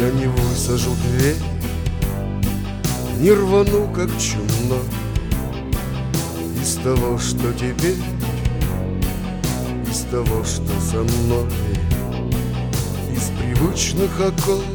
Я не высажу дверь, не рвану, как чумной из того, что теперь, из того, что со мной, из привычных оков,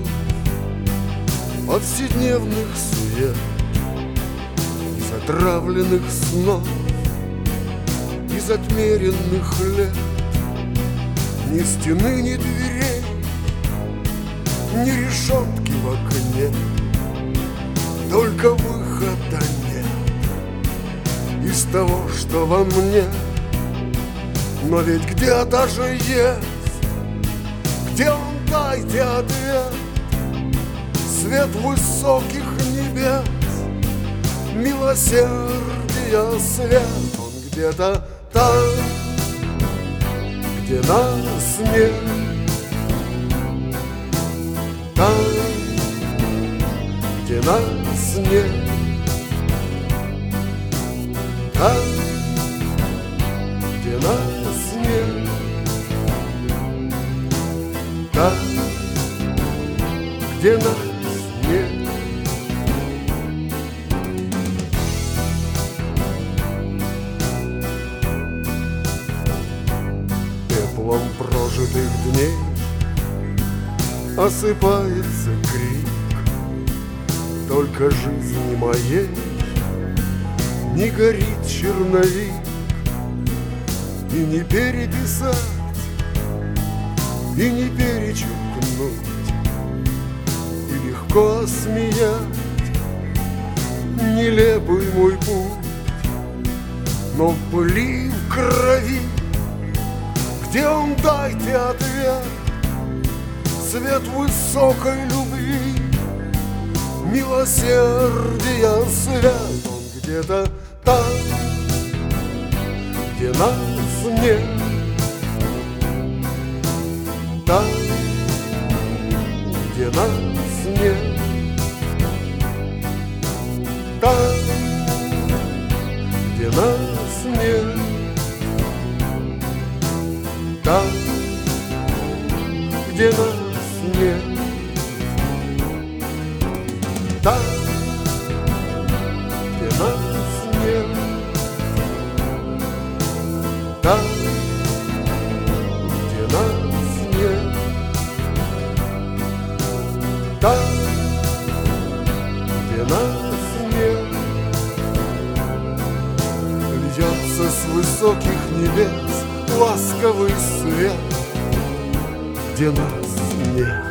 повседневных сует, из отравленных снов, из отмеренных лет. Ни стены, ни дверей, ни решетки в окне, только выхода нет из того, что во мне. Но ведь где-то же есть, где он, дайте ответ, свет высоких небес, милосердия свет. Он где-то там, где нас нет, там, где нас нет, там, где нас нет, там, где нас нет. Пеплом прожитых дней осыпается крик, только жизни моей не горит черновик. И не переписать, и не перечеркнуть, и легко смеять нелепый мой путь. Но в пыли, в крови, где он, дайте ответ, свет высокой любви, милосердия свет. Он где-то там, где нас нет, там, где нас нет, там, где нас нет, там, где нас нет, там, где нас нет, там, где нас нет, там, где нас нет. Льется с высоких небес ласковый свет, где нас нет.